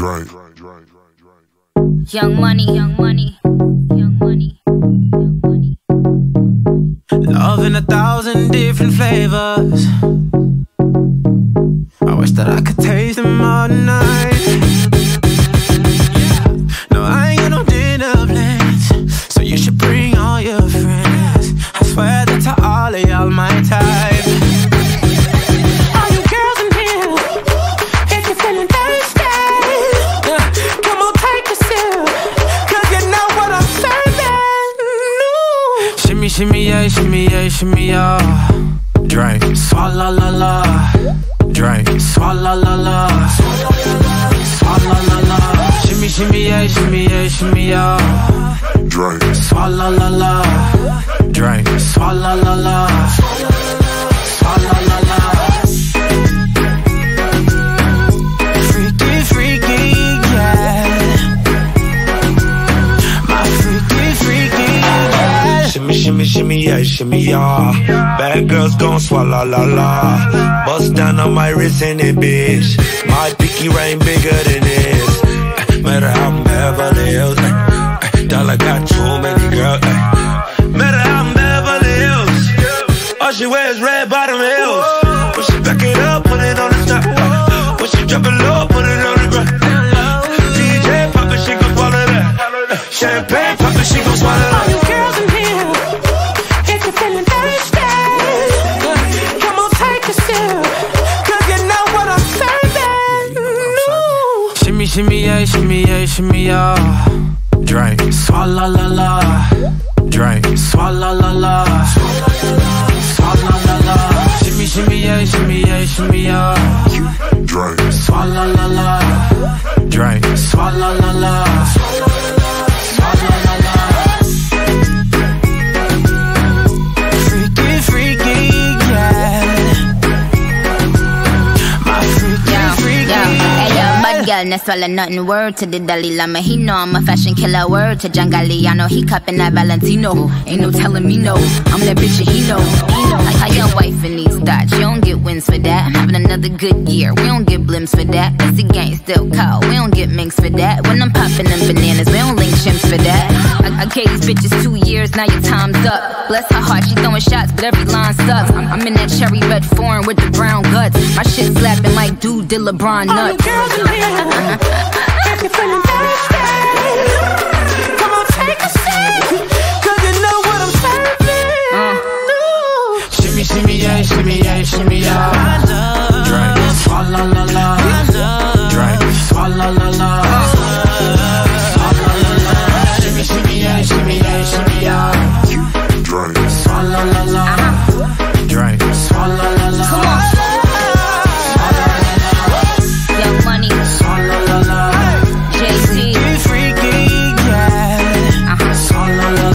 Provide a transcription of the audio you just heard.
Drake. Young Money, Young Money, Young Money, Young Money. Love in 1,000 different flavors. I wish that I could taste them all night. No, I ain't got no dinner plans, so you should bring all your friends. I swear that to all of y'all my type. All you girls in here, if you're feeling thirsty, come on, take a sip, 'cause you know what I'm serving. No. Shimmy, shimmy, yeah, shimmy, yeah, shimmy, yeah. Drink, swalla la la. Drink, swalla la la. Swalla la la. Shimmy, shimmy, yeah, shimmy, yeah, shimmy, yeah. Drink, swalla la la. Drink, swalla la la. Swalla la la. Freaky, freaky, yeah. My freaky, freaky, yeah. Shimmy, shimmy, shimmy, yeah, shimmy, yeah. Bad girls gon' swallow la la. Bust down on my wrist in it, bitch. My pinky ring bigger than this. Matter how I'm Beverly Hills. Dollar got too many girls. Matter how I'm Beverly Hills. All she wears red bottom heels. When she back it up, put it on the top. When she drop it low, put it on the ground. DJ pop it, she gon' swallow that. Champagne pop it, she gon' swallow that. All you girls in here, if you're feeling thirsty, come on, take a sip, 'cause you know what I'm serving. No. Shimmy, shimmy, yeah, shimmy, yeah, shimmy, yeah. Drink, swalla la la. Drink, swalla la la. Swalla la la. Shimmy, shimmy, yeah, shimmy, yeah, shimmy, yeah. drink, Swalla la la. Drink, swalla la la. Swalla la la. Freaky, freaky, yeah. My freaky, freaky. Hey yo, bad girl, no swallow nothing. Word to the Dalai Lama, he know I'm a fashion killer. Word to John Galliano, he cupping that Valentino. Ain't no telling me no, I'm that bitch and he know. How your wife in these thoughts, you don't get wins for that. I'm having another good year, we don't get blimps for that. Cause the gang still cold, we don't get minks for that. When I'm popping them bananas, we don't link chimps for that. I gave these bitches 2 years, now your time's up. Bless her heart, she throwing shots, but every line sucks. I'm in that cherry red foreign with the brown guts. My shit slapping like dude did LeBron nuts. All you girls in here, if you're feeling thirsty, come on, take a sip, 'cause you know what I'm serving. No. Shimmy, shimmy, yeah, shimmy, yeah, shimmy, yeah.